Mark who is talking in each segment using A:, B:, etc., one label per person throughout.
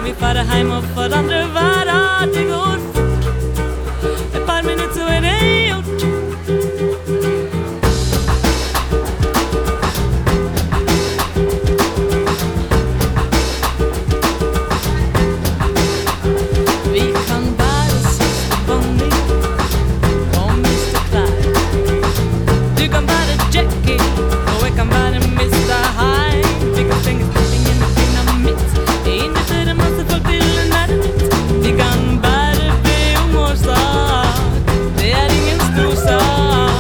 A: vi fara heim og forandre verden. Det går fort, et par minutter så det gjort. Vi kan bare siste Bonnie og Mr. Clyde. Du kan være Jackie og jeg kan være Mr. Hyde. Vi kan stenge stillingen med dynamitt. Invitere masse folk til nærmest. Vi kan bare be om vår sak. Det ingen stor sak.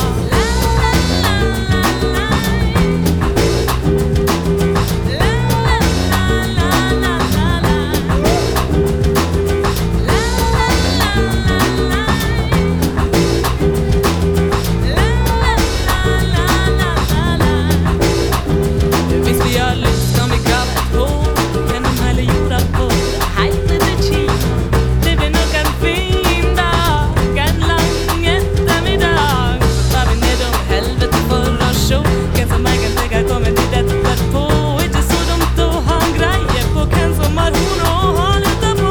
A: Hvis vi har lyst kan vi grave et hår gjennom hele jorda på helt ned til Kina. Det blir nok en fin dag, en lang ettermiddag. Så tar vi ned om helvete for å se hvem som egentlig har kommet dit etterpå. Ikke så dumt å ha en greie på hvem som har horn og har etterpå.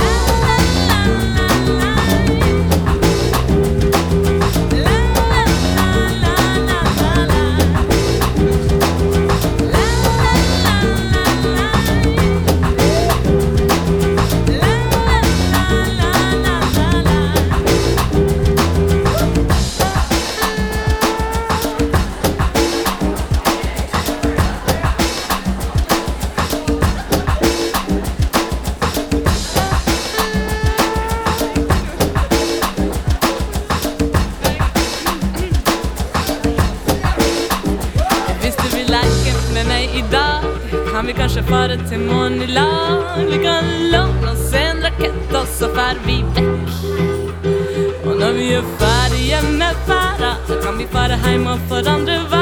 A: Hvis du vil leke med meg i dag, kan vi kanskje fare til månen i lag. Vi kan låne oss en rakett, og så fær vi vekk. Og når vi ferdige med færa, så kan vi fare heim og forandre verden.